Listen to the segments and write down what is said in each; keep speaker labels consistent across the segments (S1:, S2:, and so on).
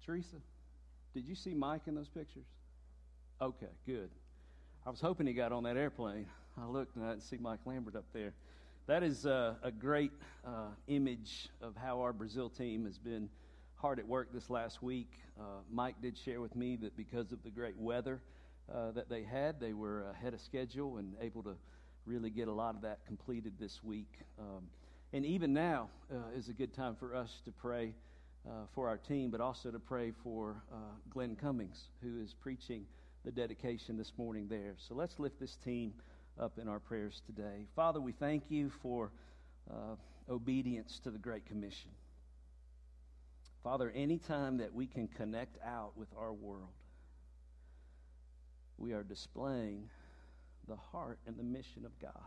S1: Teresa, did you see Mike in those pictures? Okay, good. I was hoping he got on that airplane. I looked and I didn't see Mike Lambert up there. That is a great image of how our Brazil team has been hard at work this last week. Mike did share with me that because of the great weather that they had, they were ahead of schedule and able to really get a lot of that completed this week. And even now is a good time for us to pray for our team, but also to pray for Glenn Cummings, who is preaching the dedication this morning there. So let's lift this team up in our prayers today. Father, we thank you for obedience to the Great Commission. Father, anytime that we can connect out with our world, we are displaying the heart and the mission of God.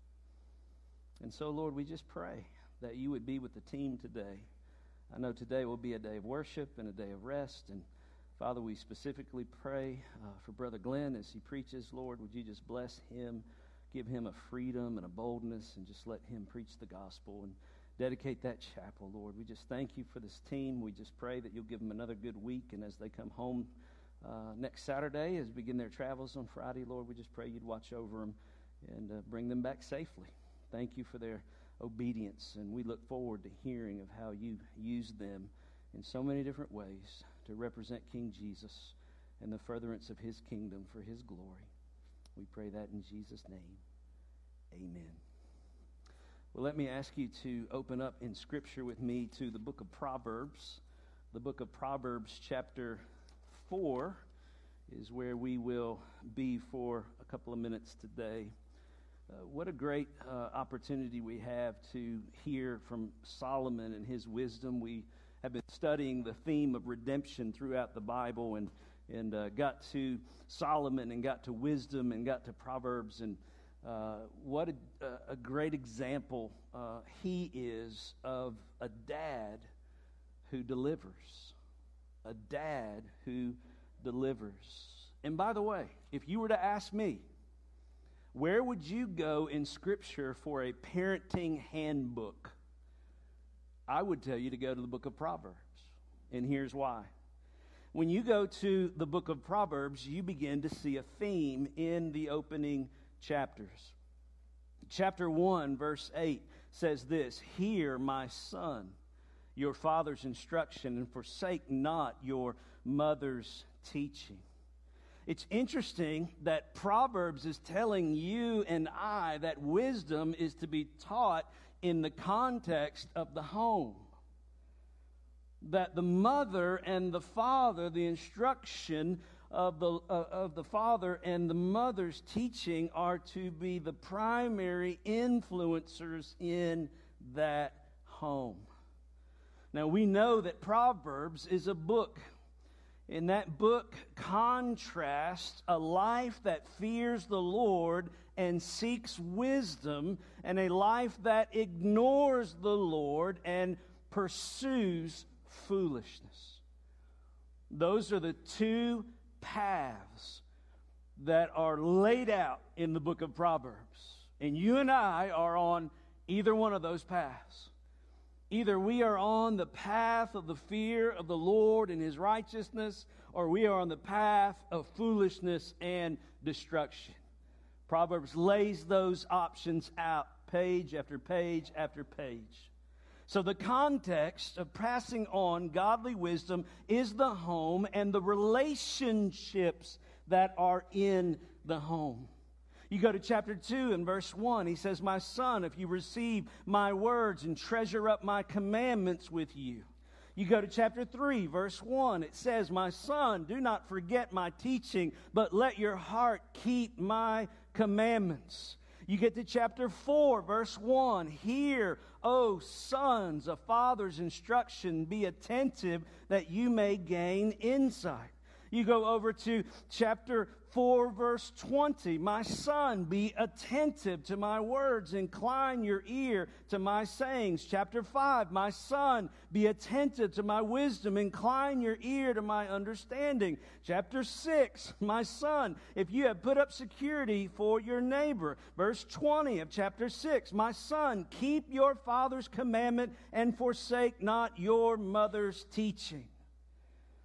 S1: And so, Lord, we just pray that you would be with the team today. I know today will be a day of worship and a day of rest. And Father, we specifically pray for Brother Glenn as he preaches. Lord, would you just bless him, give him a freedom and a boldness, and just let him preach the gospel and dedicate that chapel, Lord. We just thank you for this team. We just pray that you'll give them another good week. And as they come home next Saturday, as begin their travels on Friday, Lord, we just pray you'd watch over them and bring them back safely. Thank you for their obedience, and we look forward to hearing of how you use them in so many different ways to represent King Jesus and the furtherance of his kingdom for his glory. We pray that in Jesus' name. Amen. Well, let me ask you to open up in Scripture with me to the book of Proverbs. The book of Proverbs chapter 4 is where we will be for a couple of minutes today. What a great opportunity we have to hear from Solomon and his wisdom. We have been studying the theme of redemption throughout the Bible and got to Solomon and got to wisdom and got to Proverbs. And what a great example he is of a dad who delivers. A dad who delivers. And by the way, if you were to ask me, where would you go in Scripture for a parenting handbook? I would tell you to go to the book of Proverbs. And here's why. When you go to the book of Proverbs, you begin to see a theme in the opening chapters. Chapter 1, verse 8 says this, "Hear, my son, your father's instruction, and forsake not your mother's teaching." It's interesting that Proverbs is telling you and I that wisdom is to be taught in the context of the home. That the mother and the father, the instruction of the father and the mother's teaching are to be the primary influencers in that home. Now we know that Proverbs is a book. And that book contrasts a life that fears the Lord and seeks wisdom and a life that ignores the Lord and pursues foolishness. Those are the two paths that are laid out in the book of Proverbs. And you and I are on either one of those paths. Either we are on the path of the fear of the Lord and His righteousness, or we are on the path of foolishness and destruction. Proverbs lays those options out page after page after page. So the context of passing on godly wisdom is the home and the relationships that are in the home. You go to chapter 2 and verse 1. He says, "My son, if you receive my words and treasure up my commandments with you." You go to chapter 3, verse 1. It says, "My son, do not forget my teaching, but let your heart keep my commandments." You get to chapter 4, verse 1. "Hear, O sons, a father's instruction. Be attentive that you may gain insight." You go over to chapter 4, verse 20. "My son, be attentive to my words. Incline your ear to my sayings." Chapter 5, "My son, be attentive to my wisdom. Incline your ear to my understanding." Chapter 6, "My son, if you have put up security for your neighbor." Verse 20 of chapter 6, "My son, keep your father's commandment and forsake not your mother's teaching."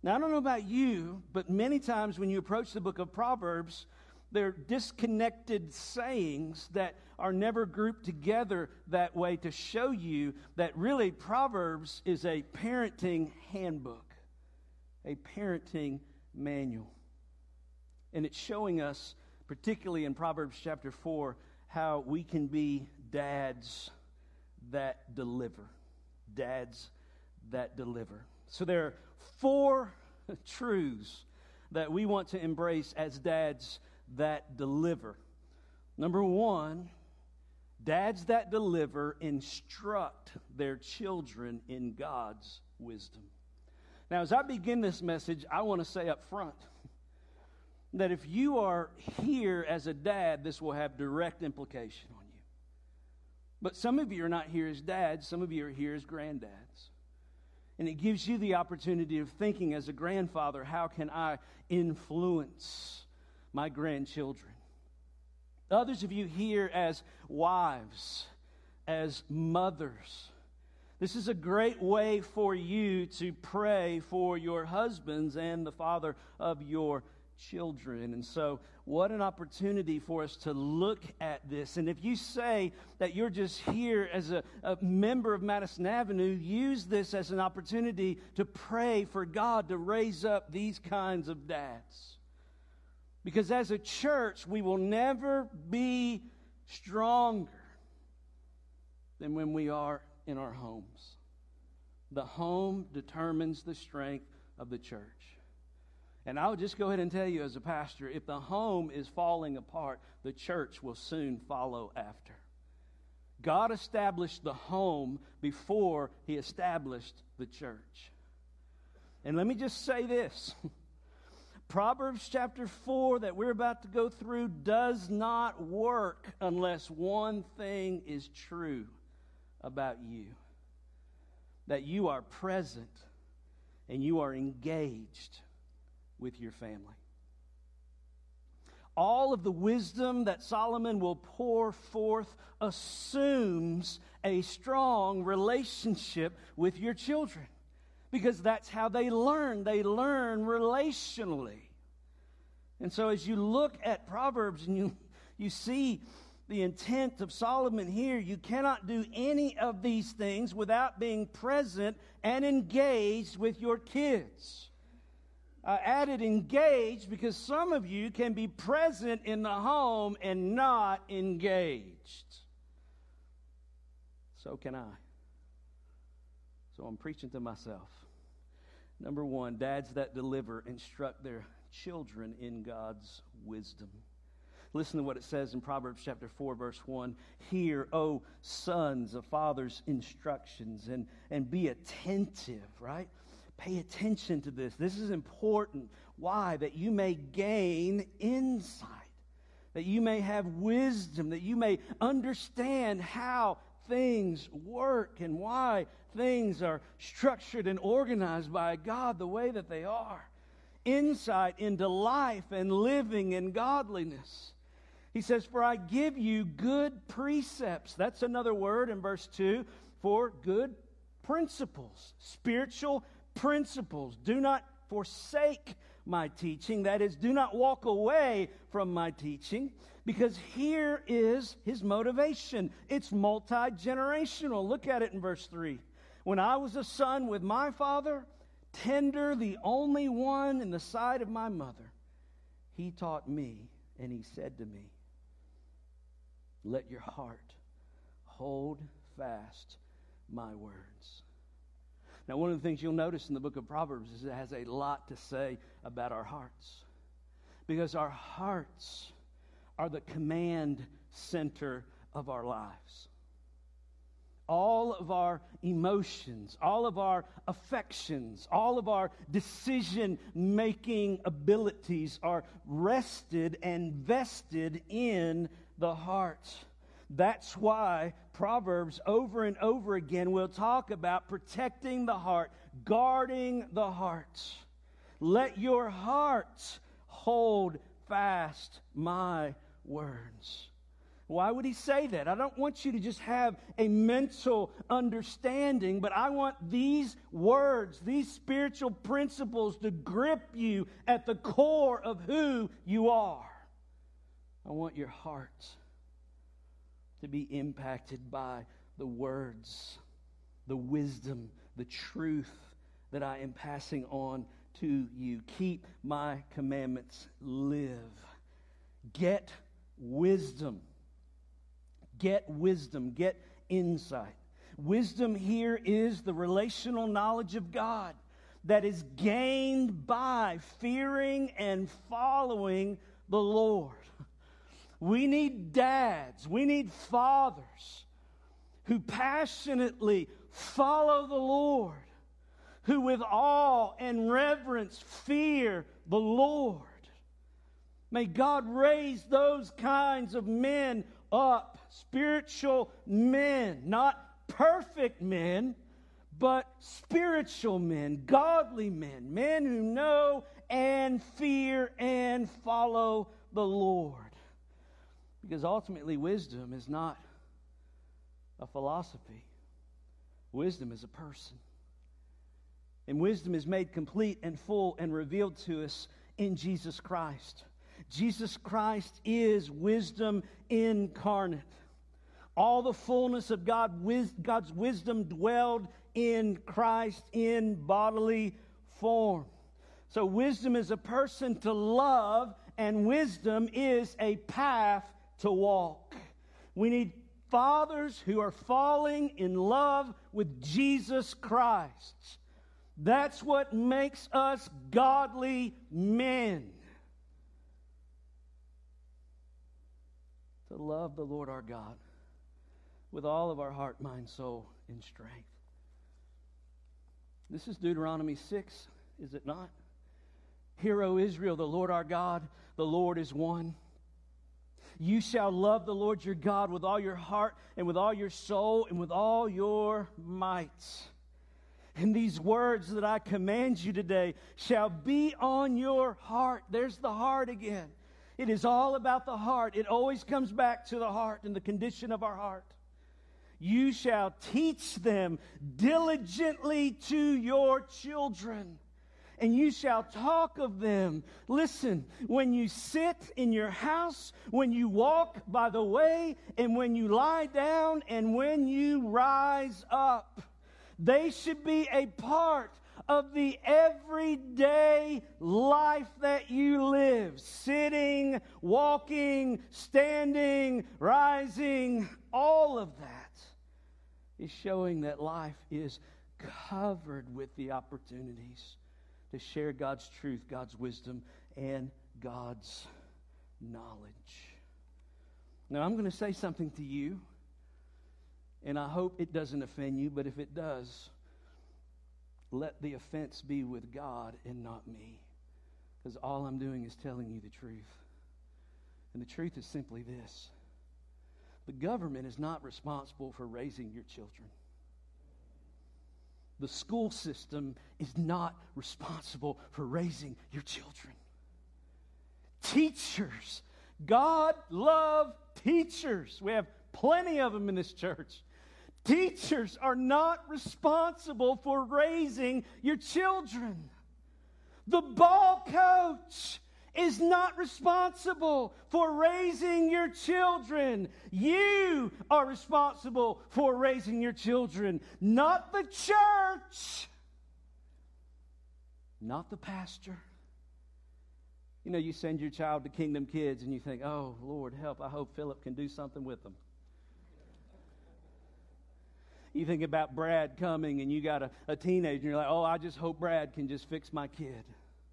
S1: Now, I don't know about you, but many times when you approach the book of Proverbs, they're disconnected sayings that are never grouped together that way to show you that really Proverbs is a parenting handbook, a parenting manual. And it's showing us, particularly in Proverbs chapter 4, how we can be dads that deliver. Dads that deliver. So there are 4 truths that we want to embrace as dads that deliver. Number 1, dads that deliver instruct their children in God's wisdom. Now, as I begin this message, I want to say up front that if you are here as a dad, this will have direct implication on you. But some of you are not here as dads, some of you are here as granddads. And it gives you the opportunity of thinking as a grandfather, how can I influence my grandchildren? Others of you here as wives, as mothers. This is a great way for you to pray for your husbands and the father of your children. And so, what an opportunity for us to look at this. And if you say that you're just here as a member of Madison Avenue, use this as an opportunity to pray for God to raise up these kinds of dads. Because as a church, we will never be stronger than when we are in our homes. The home determines the strength of the church. And I'll just go ahead and tell you as a pastor, if the home is falling apart, the church will soon follow after. God established the home before He established the church. And let me just say this. Proverbs chapter 4 that we're about to go through does not work unless one thing is true about you. That you are present and you are engaged with your family. All of the wisdom that Solomon will pour forth assumes a strong relationship with your children, because that's how they learn. They learn relationally. And so as you look at Proverbs and you see the intent of Solomon here, you cannot do any of these things without being present and engaged with your kids. I added engaged because some of you can be present in the home and not engaged. So can I. So I'm preaching to myself. Number 1, dads that deliver instruct their children in God's wisdom. Listen to what it says in Proverbs chapter 4, verse 1. Hear, O sons, a father's instructions, and be attentive, right? Pay attention to this. This is important. Why? That you may gain insight, that you may have wisdom, that you may understand how things work and why things are structured and organized by God the way that they are. Insight into life and living in godliness. He says, for I give you good precepts. That's another word in verse 2 for good principles, spiritual principles. Do not forsake my teaching. That is, do not walk away from my teaching, because here is his motivation. It's multi-generational. Look at it in verse 3. When I was a son with my father, tender, the only one in the sight of my mother, he taught me, and he said to me, let your heart hold fast my words. Now, one of the things you'll notice in the book of Proverbs is it has a lot to say about our hearts. Because our hearts are the command center of our lives. All of our emotions, all of our affections, all of our decision-making abilities are rested and vested in the heart. That's why Proverbs over and over again will talk about protecting the heart, guarding the heart. Let your heart hold fast my words. Why would he say that? I don't want you to just have a mental understanding, but I want these words, these spiritual principles to grip you at the core of who you are. I want your heart to be impacted by the words, the wisdom, the truth that I am passing on to you. Keep my commandments, live. Get wisdom. Get wisdom, get insight. Wisdom here is the relational knowledge of God that is gained by fearing and following the Lord. We need dads, we need fathers who passionately follow the Lord, who with awe and reverence fear the Lord. May God raise those kinds of men up, spiritual men, not perfect men, but spiritual men, godly men, men who know and fear and follow the Lord. Because ultimately, wisdom is not a philosophy. Wisdom is a person. And wisdom is made complete and full and revealed to us in Jesus Christ. Jesus Christ is wisdom incarnate. All the fullness of God's wisdom dwelled in Christ in bodily form. So wisdom is a person to love, and wisdom is a path to walk. We need fathers who are falling in love with Jesus Christ. That's what makes us godly men. To love the Lord our God with all of our heart, mind, soul, and strength. This is Deuteronomy 6, is it not? Hear, O Israel, the Lord our God, the Lord is one. You shall love the Lord your God with all your heart and with all your soul and with all your might. And these words that I command you today shall be on your heart. There's the heart again. It is all about the heart. It always comes back to the heart and the condition of our heart. You shall teach them diligently to your children, and you shall talk of them. Listen, when you sit in your house, when you walk by the way, and when you lie down, and when you rise up. They should be a part of the everyday life that you live. Sitting, walking, standing, rising, all of that is showing that life is covered with the opportunities to share God's truth, God's wisdom, and God's knowledge. Now, I'm going to say something to you, and I hope it doesn't offend you, but if it does, let the offense be with God and not me, because all I'm doing is telling you the truth. And the truth is simply this: the government is not responsible for raising your children. The school system is not responsible for raising your children. Teachers, God love teachers. We have plenty of them in this church. Teachers are not responsible for raising your children. The ball coach is not responsible for raising your children. You are responsible for raising your children, not the church, not the pastor. You know, you send your child to Kingdom Kids and you think, oh, Lord, help, I hope Philip can do something with them. You think about Brad coming and you got a teenager and you're like, oh, I just hope Brad can just fix my kid.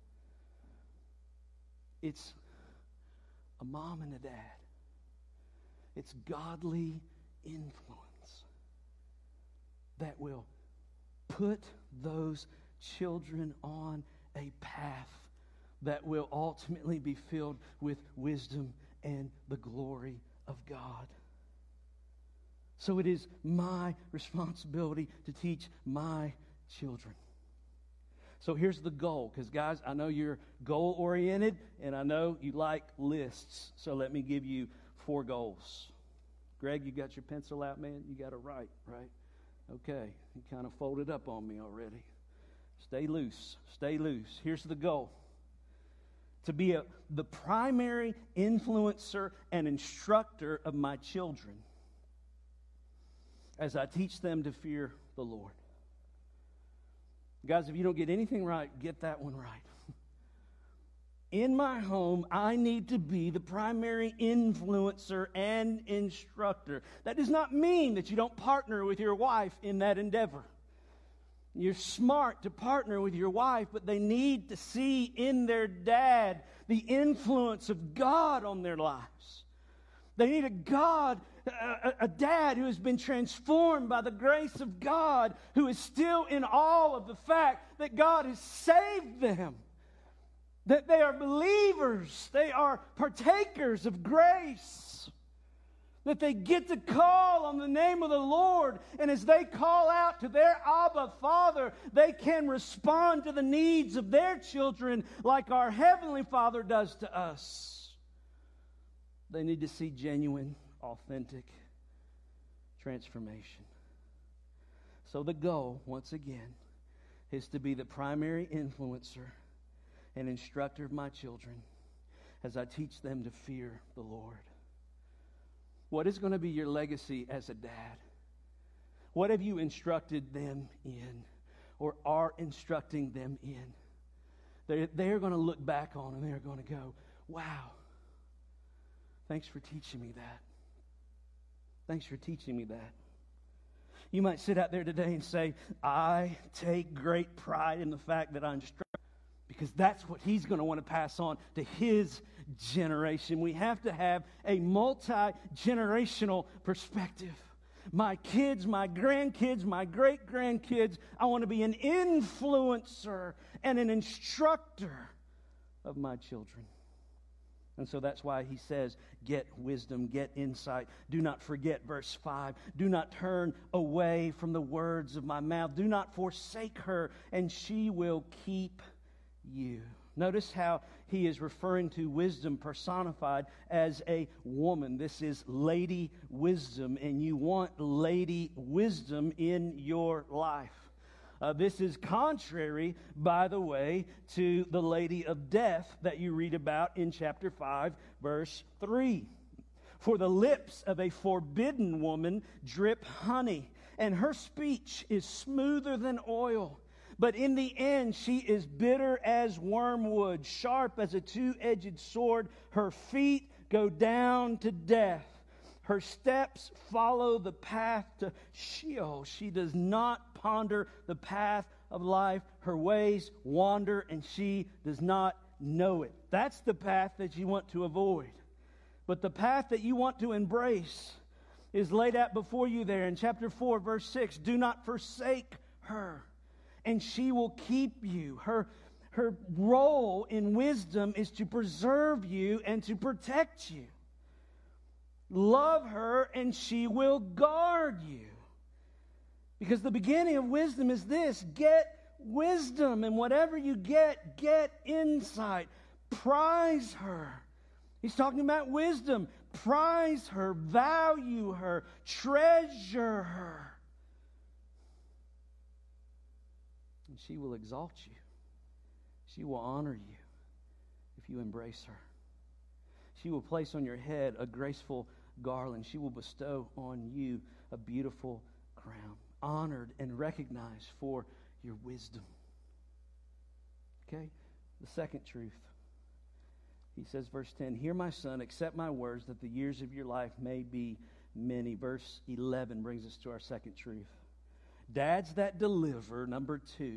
S1: It's a mom and a dad. It's godly influence that will put those children on a path that will ultimately be filled with wisdom and the glory of God. So it is my responsibility to teach my children. So here's the goal, because guys, I know you're goal-oriented, and I know you like lists. So let me give you 4 goals. Greg, you got your pencil out, man? You got to write, right? Okay. You kind of folded up on me already. Stay loose. Stay loose. Here's the goal. To be the primary influencer and instructor of my children as I teach them to fear the Lord. Guys, if you don't get anything right, get that one right. In my home, I need to be the primary influencer and instructor. That does not mean that you don't partner with your wife in that endeavor. You're smart to partner with your wife, but they need to see in their dad the influence of God on their lives. They need a dad who has been transformed by the grace of God, who is still in awe of the fact that God has saved them, that they are believers, they are partakers of grace, that they get to call on the name of the Lord, and as they call out to their Abba Father, they can respond to the needs of their children like our Heavenly Father does to us. They need to see genuine, authentic transformation. So the goal, once again, is to be the primary influencer and instructor of my children as I teach them to fear the Lord. What is going to be your legacy as a dad? What have you instructed them in or are instructing them in? They're going to look back on and they're going to go, wow, thanks for teaching me that. Thanks for teaching me that. You might sit out there today and say, I take great pride in the fact that I instruct, because that's what he's going to want to pass on to his generation. We have to have a multi-generational perspective. My kids, my grandkids, my great-grandkids, I want to be an influencer and an instructor of my children. And so that's why he says, get wisdom, get insight. Do not forget, verse 5, do not turn away from the words of my mouth. Do not forsake her, and she will keep you. Notice how he is referring to wisdom personified as a woman. This is Lady Wisdom, and you want Lady Wisdom in your life. This is contrary, by the way, to the Lady of Death that you read about in chapter 5, verse 3. For the lips of a forbidden woman drip honey, and her speech is smoother than oil. But in the end, she is bitter as wormwood, sharp as a two-edged sword. Her feet go down to death. Her steps follow the path to Sheol. She does not ponder the path of life. Her ways wander, and she does not know it. That's the path that you want to avoid. But the path that you want to embrace is laid out before you there in chapter 4, verse 6. Do not forsake her, and she will keep you. Her role in wisdom is to preserve you and to protect you. Love her, and she will guard you. Because the beginning of wisdom is this: get wisdom, and whatever you get insight. Prize her. He's talking about wisdom. Prize her, value her, treasure her. And she will exalt you. She will honor you if you embrace her. She will place on your head a graceful garland. She will bestow on you a beautiful crown, honored and recognized for your wisdom. Okay? The second truth. He says, verse 10, hear my son, accept my words, that the years of your life may be many. Verse 11 brings us to our second truth. Dads that deliver, number 2,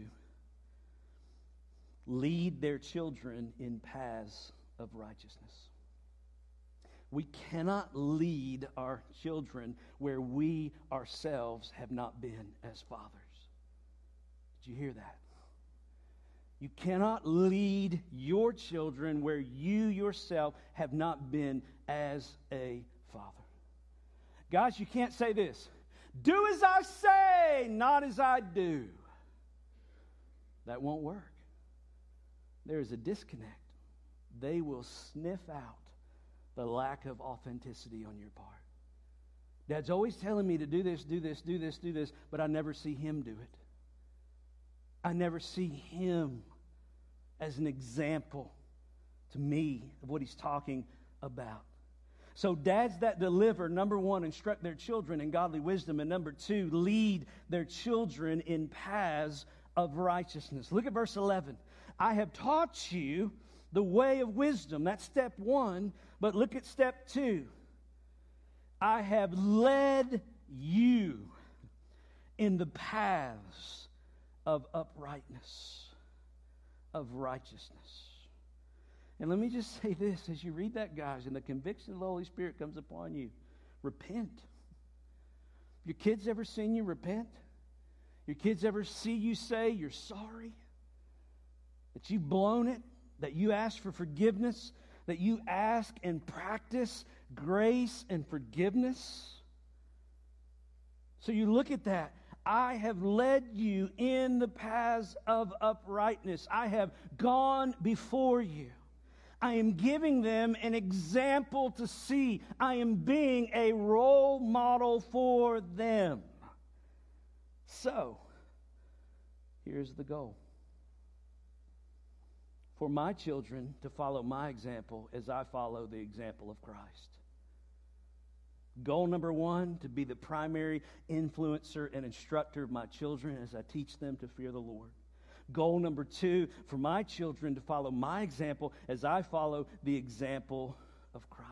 S1: lead their children in paths of righteousness. We cannot lead our children where we ourselves have not been as fathers. Did you hear that? You cannot lead your children where you yourself have not been as a father. Guys, you can't say this: do as I say, not as I do. That won't work. There is a disconnect. They will sniff out the lack of authenticity on your part. Dad's always telling me to do this, do this, do this, do this, but I never see him do it. I never see him as an example to me of what he's talking about. So dads that deliver, number one, instruct their children in godly wisdom, and number two, lead their children in paths of righteousness. Look at verse 11. I have taught you the way of wisdom. That's step one, but look at step two. I have led you in the paths of uprightness, of righteousness. And let me just say this, as you read that, guys, and the conviction of the Holy Spirit comes upon you, repent. Your kids ever seen you repent? Your kids ever see you say you're sorry? That you've blown it? That you ask for forgiveness? That you ask and practice grace and forgiveness? So you look at that. I have led you in the paths of uprightness. I have gone before you. I am giving them an example to see. I am being a role model for them. So, here's the goal. For my children to follow my example as I follow the example of Christ. Goal number one, to be the primary influencer and instructor of my children as I teach them to fear the Lord. Goal number two, for my children to follow my example as I follow the example of Christ.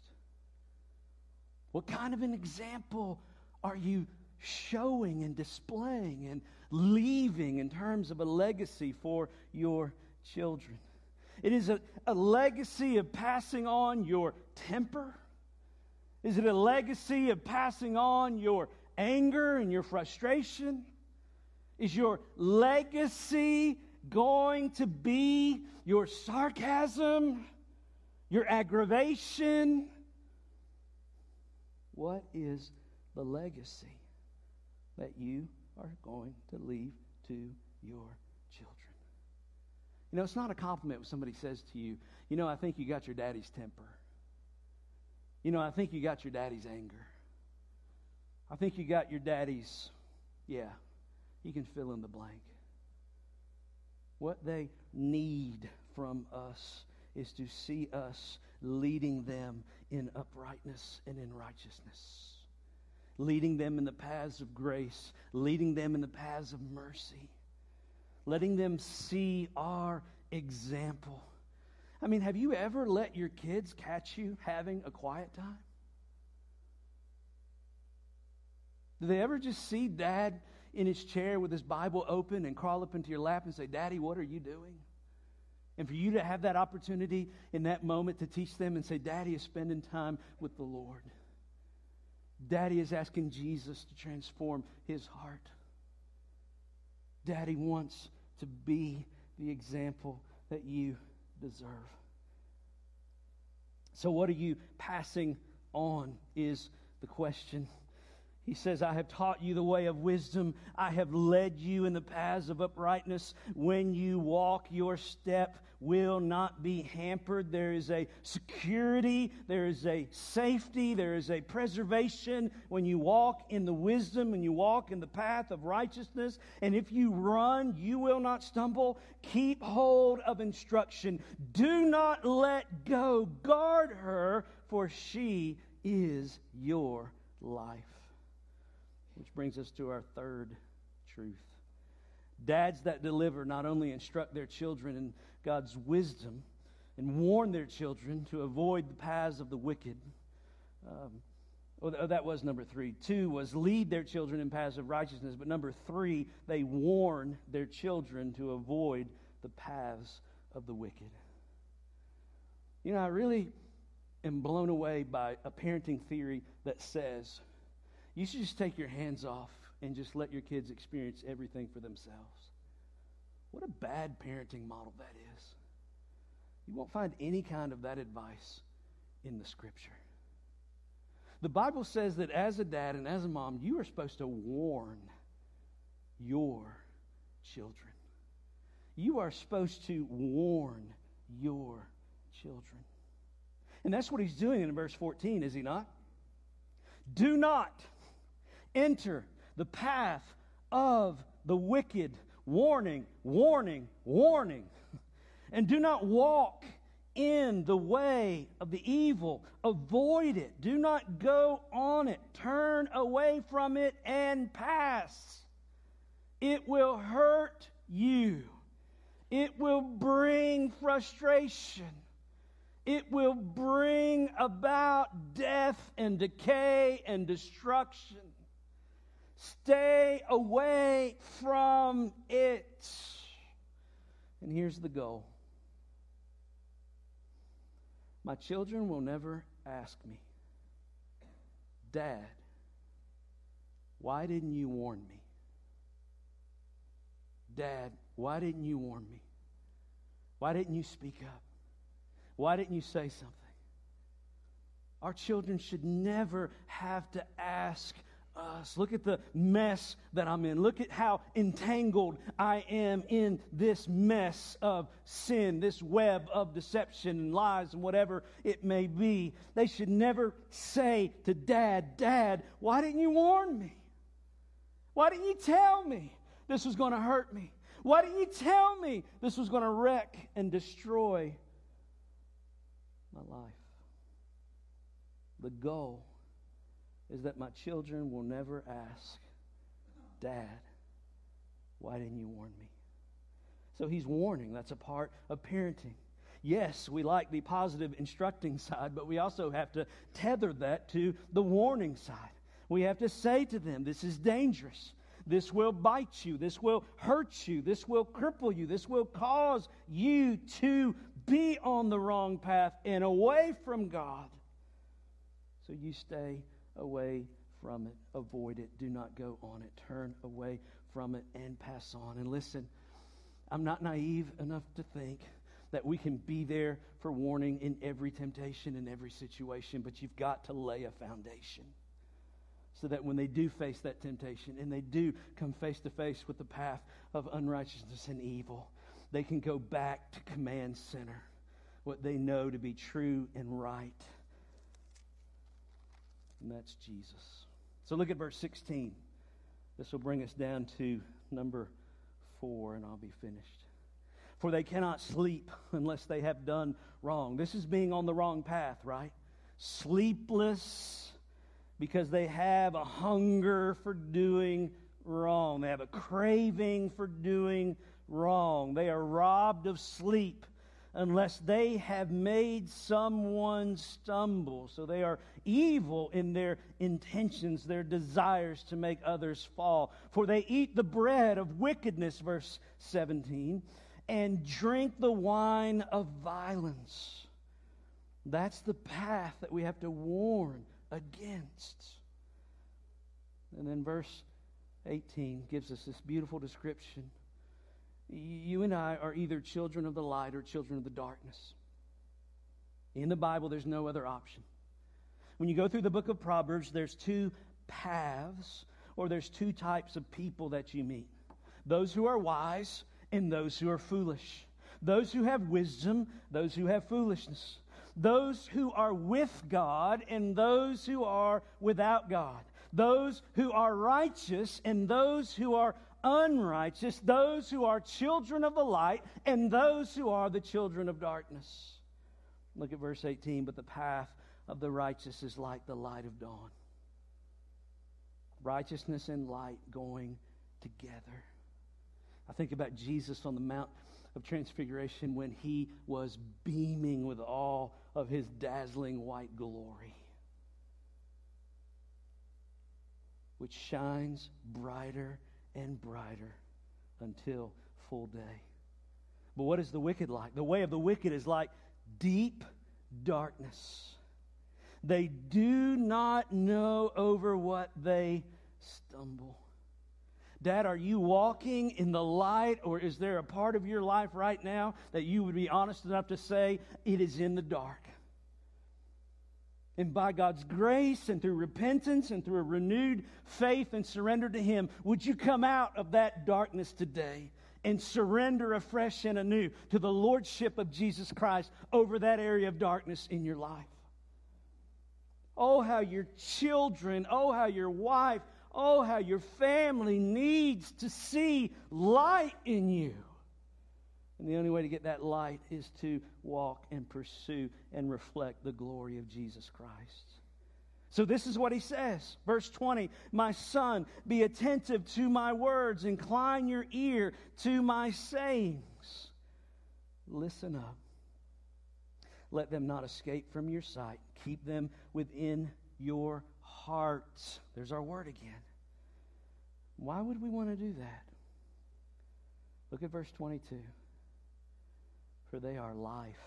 S1: What kind of an example are you showing and displaying and leaving in terms of a legacy for your children? It is a legacy of passing on your temper. Is it a legacy of passing on your anger and your frustration? Is your legacy going to be your sarcasm, your aggravation? What is the legacy that you are going to leave to your children? You know, it's not a compliment when somebody says to you, you know, I think you got your daddy's temper. You know, I think you got your daddy's anger. I think you got your daddy's, yeah, you can fill in the blank. What they need from us is to see us leading them in uprightness and in righteousness. Leading them in the paths of grace. Leading them in the paths of mercy. Letting them see our example. I mean, have you ever let your kids catch you having a quiet time? Do they ever just see Dad in his chair with his Bible open and crawl up into your lap and say, Daddy, what are you doing? And for you to have that opportunity in that moment to teach them and say, Daddy is spending time with the Lord. Daddy is asking Jesus to transform his heart. Daddy wants to be the example that you deserve. So what are you passing on is the question. He says, I have taught you the way of wisdom. I have led you in the paths of uprightness. When you walk, your step will not be hampered. There is a security, there is a safety, there is a preservation when you walk in the wisdom, when you walk in the path of righteousness. And if you run, you will not stumble. Keep hold of instruction. Do not let go. Guard her, for she is your life. Which brings us to our third truth. Dads that deliver not only instruct their children in God's wisdom and warn their children to avoid the paths of the wicked. That was number 3. 2 was lead their children in paths of righteousness. But number 3, they warn their children to avoid the paths of the wicked. You know, I really am blown away by a parenting theory that says you should just take your hands off and just let your kids experience everything for themselves. What a bad parenting model that is. You won't find any kind of that advice in the Scripture. The Bible says that as a dad and as a mom, you are supposed to warn your children. You are supposed to warn your children. And that's what he's doing in verse 14, is he not? Do not enter the path of the wicked. Warning, warning, warning. And do not walk in the way of the evil. Avoid it. Do not go on it. Turn away from it and pass. It will hurt you. It will bring frustration. It will bring about death and decay and destruction. Stay away from it. And here's the goal. My children will never ask me, Dad, why didn't you warn me? Dad, why didn't you warn me? Why didn't you speak up? Why didn't you say something? Our children should never have to ask us. Look at the mess that I'm in. Look at how entangled I am in this mess of sin, this web of deception and lies and whatever it may be. They should never say to Dad, Dad, why didn't you warn me? Why didn't you tell me this was going to hurt me? Why didn't you tell me this was going to wreck and destroy my life? The goal is that my children will never ask, Dad, why didn't you warn me? So he's warning. That's a part of parenting. Yes, we like the positive instructing side, but we also have to tether that to the warning side. We have to say to them, this is dangerous. This will bite you. This will hurt you. This will cripple you. This will cause you to be on the wrong path and away from God. So you stay away from it. Avoid it. Do not go on it. Turn away from it and pass on. And listen, I'm not naive enough to think that we can be there for warning in every temptation, in every situation, but you've got to lay a foundation so that when they do face that temptation and they do come face to face with the path of unrighteousness and evil, they can go back to command center, what they know to be true and right. And that's Jesus. So look at verse 16. This will bring us down to number 4, and I'll be finished. For they cannot sleep unless they have done wrong. This is being on the wrong path, right? Sleepless because they have a hunger for doing wrong. They have a craving for doing wrong. They are robbed of sleep unless they have made someone stumble. So they are evil in their intentions, their desires to make others fall. For they eat the bread of wickedness, verse 17, and drink the wine of violence. That's the path that we have to warn against. And then verse 18 gives us this beautiful description. You and I are either children of the light or children of the darkness. In the Bible, there's no other option. When you go through the book of Proverbs, there's 2 paths, or there's 2 types of people that you meet. Those who are wise and those who are foolish. Those who have wisdom, those who have foolishness. Those who are with God and those who are without God. Those who are righteous and those who are unrighteous. Those who are children of the light and those who are the children of darkness. Look at verse 18. But the path of the righteous is like the light of dawn. Righteousness and light going together. I think about Jesus on the Mount of Transfiguration when he was beaming with all of his dazzling white glory, which shines brighter and brighter until full day. But what is the wicked like? The way of the wicked is like deep darkness. They do not know over what they stumble. Dad, are you walking in the light, or is there a part of your life right now that you would be honest enough to say it is in the dark? And by God's grace and through repentance and through a renewed faith and surrender to Him, would you come out of that darkness today and surrender afresh and anew to the Lordship of Jesus Christ over that area of darkness in your life? Oh, how your children, oh, how your wife, oh, how your family needs to see light in you. And the only way to get that light is to walk and pursue and reflect the glory of Jesus Christ. So this is what he says. Verse 20, my son, be attentive to my words. Incline your ear to my sayings. Listen up. Let them not escape from your sight. Keep them within your heart. There's our word again. Why would we want to do that? Look at verse 22. For they are life.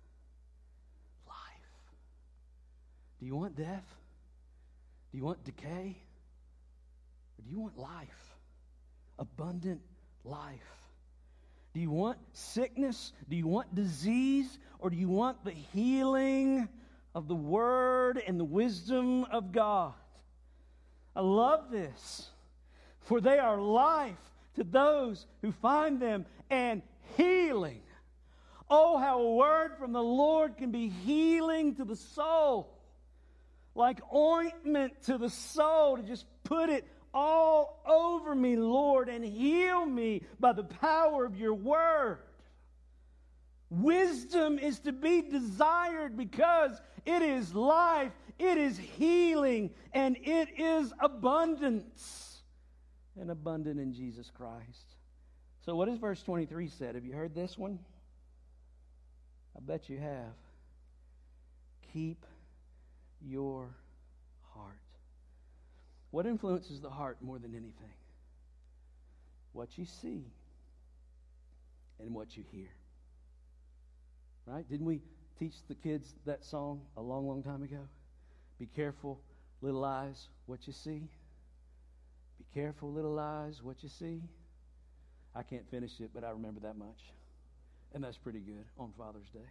S1: Life. Do you want death? Do you want decay? Or do you want life? Abundant life. Do you want sickness? Do you want disease? Or do you want the healing of the Word and the wisdom of God? I love this. For they are life to those who find them and healing. Oh, how a word from the Lord can be healing to the soul. Like ointment to the soul, to just put it all over me, Lord, and heal me by the power of your word. Wisdom is to be desired because it is life, it is healing, and it is abundance. And abundant in Jesus Christ. So what does verse 23 say? Have you heard this one? I bet you have. Keep your heart. What influences the heart more than anything? What you see and what you hear. Right? Didn't we teach the kids that song a long, long time ago? Be careful, little eyes, what you see. Be careful, little eyes, what you see. I can't finish it, but I remember that much. And that's pretty good on Father's Day.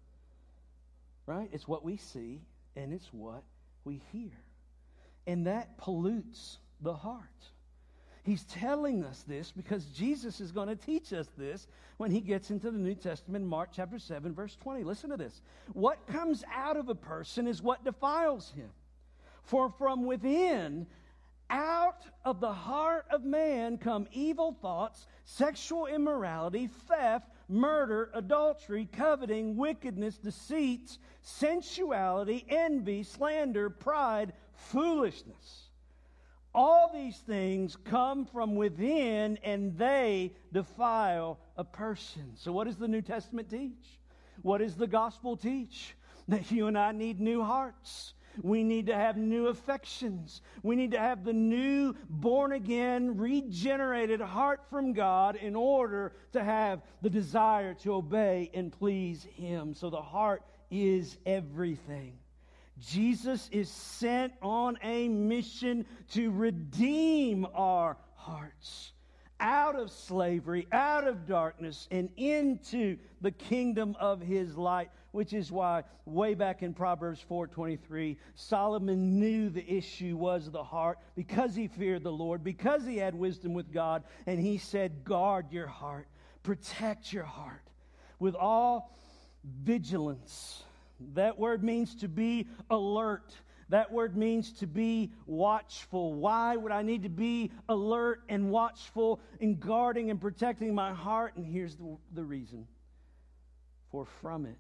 S1: Right? It's what we see and it's what we hear. And that pollutes the heart. He's telling us this because Jesus is going to teach us this when he gets into the New Testament, Mark chapter 7, verse 20. Listen to this. What comes out of a person is what defiles him. For from within, out of the heart of man come evil thoughts, sexual immorality, theft, murder, adultery, coveting, wickedness, deceit, sensuality, envy, slander, pride, foolishness. All these things come from within and they defile a person. So what does the New Testament teach? What does the gospel teach? That you and I need new hearts. We need to have new affections. We need to have the new, born-again, regenerated heart from God in order to have the desire to obey and please Him. So the heart is everything. Jesus is sent on a mission to redeem our hearts out of slavery, out of darkness, and into the kingdom of His light, which is why way back in Proverbs 4:23, Solomon knew the issue was the heart because he feared the Lord, because he had wisdom with God, and he said, guard your heart, protect your heart with all vigilance. That word means to be alert. That word means to be watchful. Why would I need to be alert and watchful in guarding and protecting my heart? And here's the reason. For from it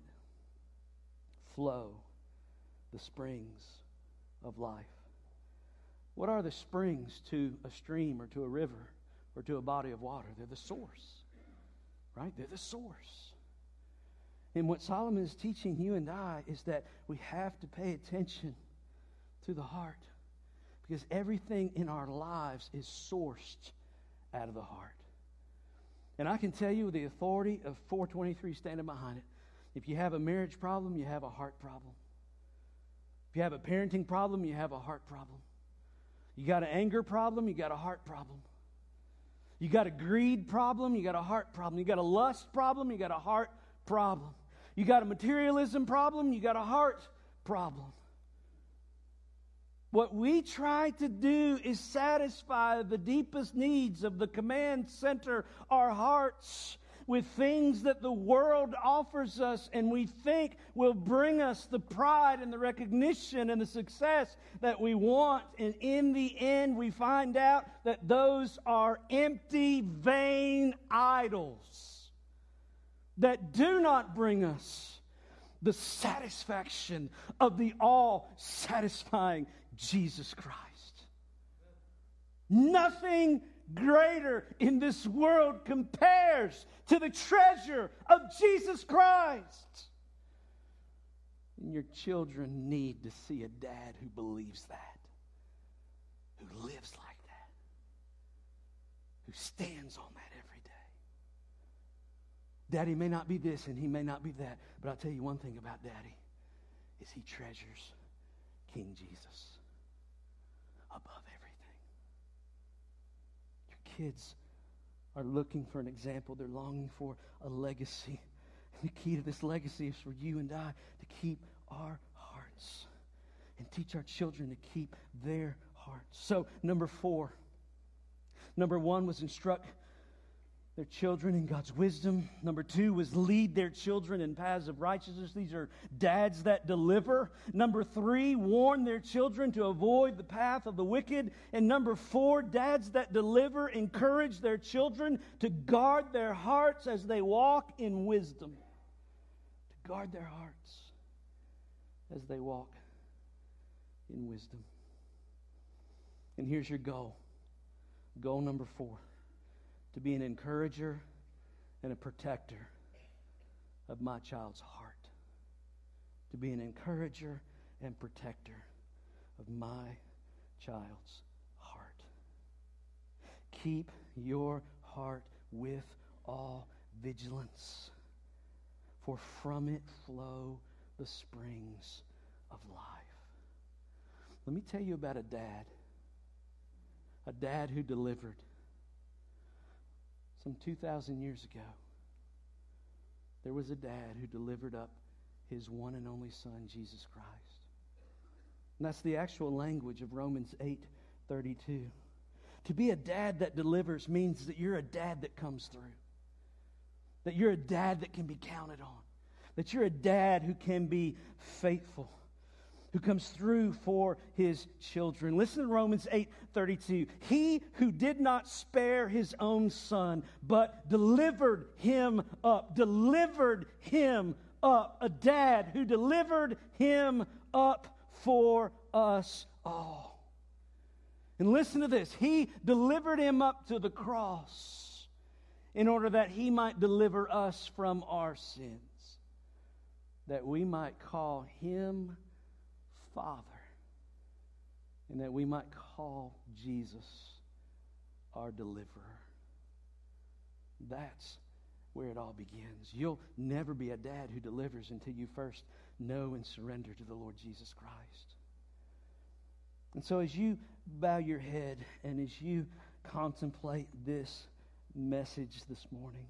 S1: flow the springs of life. What are the springs to a stream or to a river or to a body of water? They're the source, right? They're the source. And what Solomon is teaching you and I is that we have to pay attention to the heart, because everything in our lives is sourced out of the heart. And I can tell you with the authority of 423 standing behind it, if you have a marriage problem, you have a heart problem. If you have a parenting problem, you have a heart problem. You got an anger problem, you got a heart problem. You got a greed problem, you got a heart problem. You got a lust problem, you got a heart problem. You got a materialism problem, you got a heart problem. What we try to do is satisfy the deepest needs of the command center, our hearts. with things that the world offers us and we think will bring us the pride and the recognition and the success that we want. And in the end, we find out that those are empty, vain idols that do not bring us the satisfaction of the all-satisfying Jesus Christ. Nothing greater in this world compares to the treasure of Jesus Christ. And your children need to see a dad who believes that, who lives like that, who stands on that every day. Daddy may not be this and he may not be that, but I'll tell you one thing about Daddy, is he treasures King Jesus above everything. Kids are looking for an example. They're longing for a legacy. And the key to this legacy is for you and I to keep our hearts and teach our children to keep their hearts. So, number 4. Number 1 was instruct their children in God's wisdom. Number 2 was lead their children in paths of righteousness. These are dads that deliver. Number 3, warn their children to avoid the path of the wicked. And number 4, dads that deliver encourage their children to guard their hearts as they walk in wisdom. To guard their hearts as they walk in wisdom. And here's your goal. Goal number 4. To be an encourager and a protector of my child's heart. To be an encourager and protector of my child's heart. Keep your heart with all vigilance, for from it flow the springs of life. Let me tell you about a dad who delivered. Some 2,000 years ago, there was a dad who delivered up his one and only son, Jesus Christ. And that's the actual language of Romans 8:32. To be a dad that delivers means that you're a dad that comes through. That you're a dad that can be counted on. That you're a dad who can be faithful, who comes through for his children. Listen to Romans 8:32. He who did not spare his own son, but delivered him up. Delivered him up. A dad who delivered him up for us all. And listen to this. He delivered him up to the cross in order that he might deliver us from our sins, that we might call him Father, and that we might call Jesus our deliverer. That's where it all begins. You'll never be a dad who delivers until you first know and surrender to the Lord Jesus Christ. And so as you bow your head and as you contemplate this message this morning,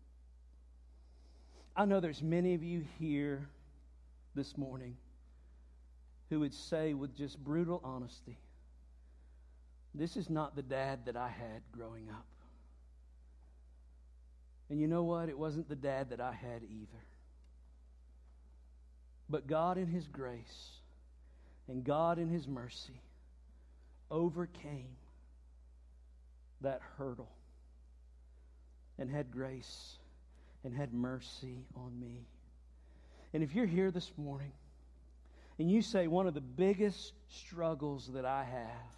S1: I know there's many of you here this morning who would say with just brutal honesty, this is not the dad that I had growing up. And you know what? It wasn't the dad that I had either. But God in His grace and God in His mercy overcame that hurdle and had grace and had mercy on me. And if you're here this morning and you say, one of the biggest struggles that I have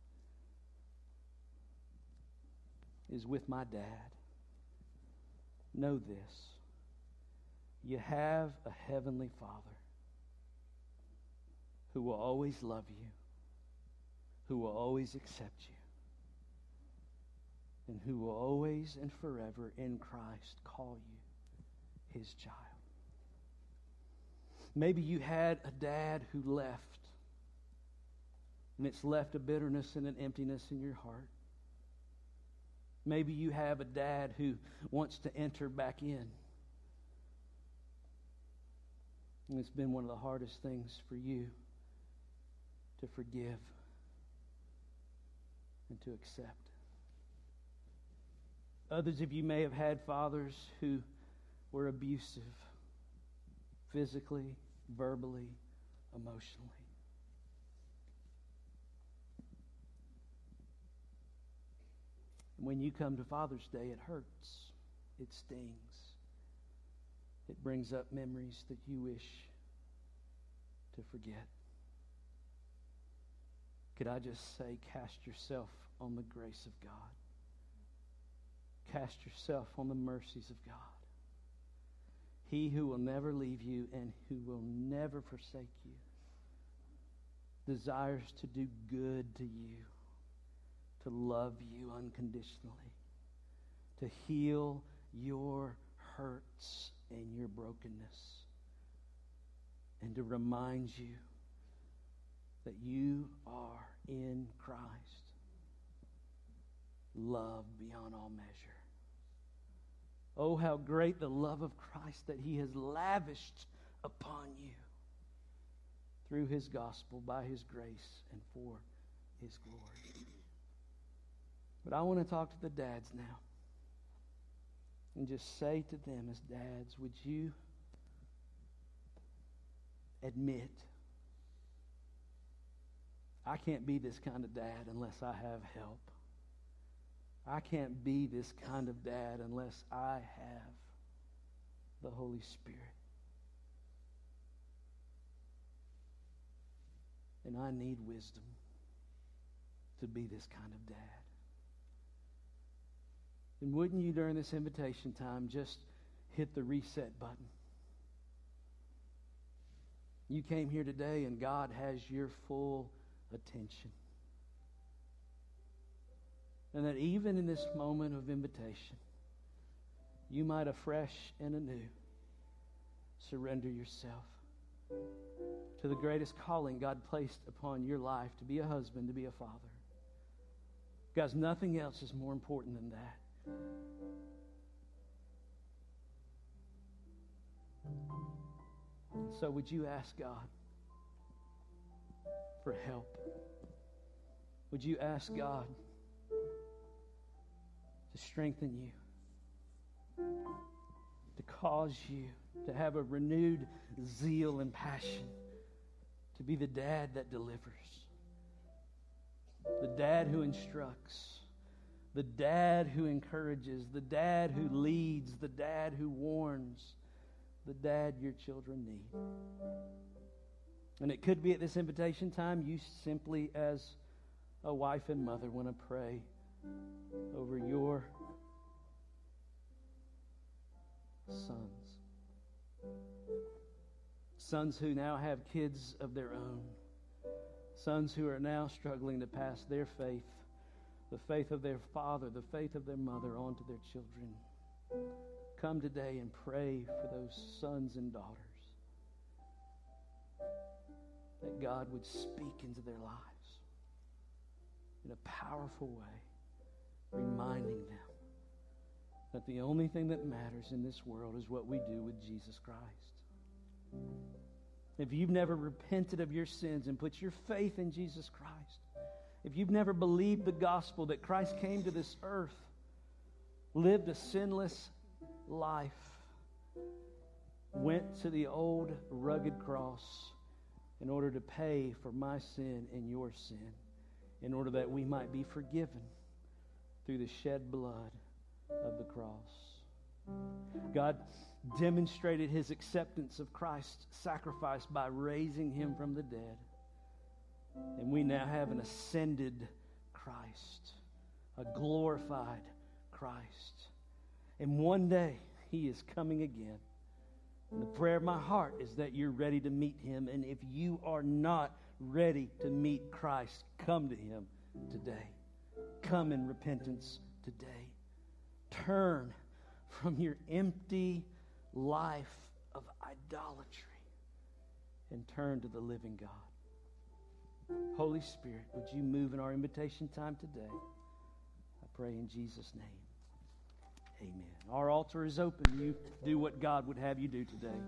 S1: is with my dad, know this. You have a heavenly Father who will always love you, who will always accept you, and who will always and forever in Christ call you His child. Maybe you had a dad who left, and it's left a bitterness and an emptiness in your heart. Maybe you have a dad who wants to enter back in. And it's been one of the hardest things for you to forgive and to accept. Others of you may have had fathers who were abusive, physically, verbally, emotionally. When you come to Father's Day, it hurts. It stings. It brings up memories that you wish to forget. Could I just say, cast yourself on the grace of God. Cast yourself on the mercies of God. He who will never leave you and who will never forsake you desires to do good to you, to love you unconditionally, to heal your hurts and your brokenness, and to remind you that you are in Christ, loved beyond all measure. Oh, how great the love of Christ that He has lavished upon you through His gospel, by His grace, and for His glory. But I want to talk to the dads now and just say to them as dads, would you admit, I can't be this kind of dad unless I have help. I can't be this kind of dad unless I have the Holy Spirit. And I need wisdom to be this kind of dad. And wouldn't you, during this invitation time, just hit the reset button? You came here today and God has your full attention. And that even in this moment of invitation, you might afresh and anew surrender yourself to the greatest calling God placed upon your life, to be a husband, to be a father. Guys, nothing else is more important than that. So would you ask God for help? Would you ask God to strengthen you, to cause you to have a renewed zeal and passion to be the dad that delivers, the dad who instructs, the dad who encourages, the dad who leads, the dad who warns, the dad your children need. And it could be at this invitation time, you simply as a wife and mother want to pray over your sons. Sons who now have kids of their own. Sons who are now struggling to pass their faith, the faith of their father, the faith of their mother, on to their children. Come today and pray for those sons and daughters, that God would speak into their lives in a powerful way, reminding them that the only thing that matters in this world is what we do with Jesus Christ. If you've never repented of your sins and put your faith in Jesus Christ, if you've never believed the gospel that Christ came to this earth, lived a sinless life, went to the old rugged cross in order to pay for my sin and your sin, in order that we might be forgiven through the shed blood of the cross. God demonstrated His acceptance of Christ's sacrifice by raising Him from the dead. And we now have an ascended Christ, a glorified Christ. And one day He is coming again. And the prayer of my heart is that you're ready to meet Him. And if you are not ready to meet Christ, come to Him today. Come in repentance today. Turn from your empty life of idolatry and turn to the living God. Holy Spirit, would you move in our invitation time today? I pray in Jesus' name. Amen. Our altar is open. You do what God would have you do today.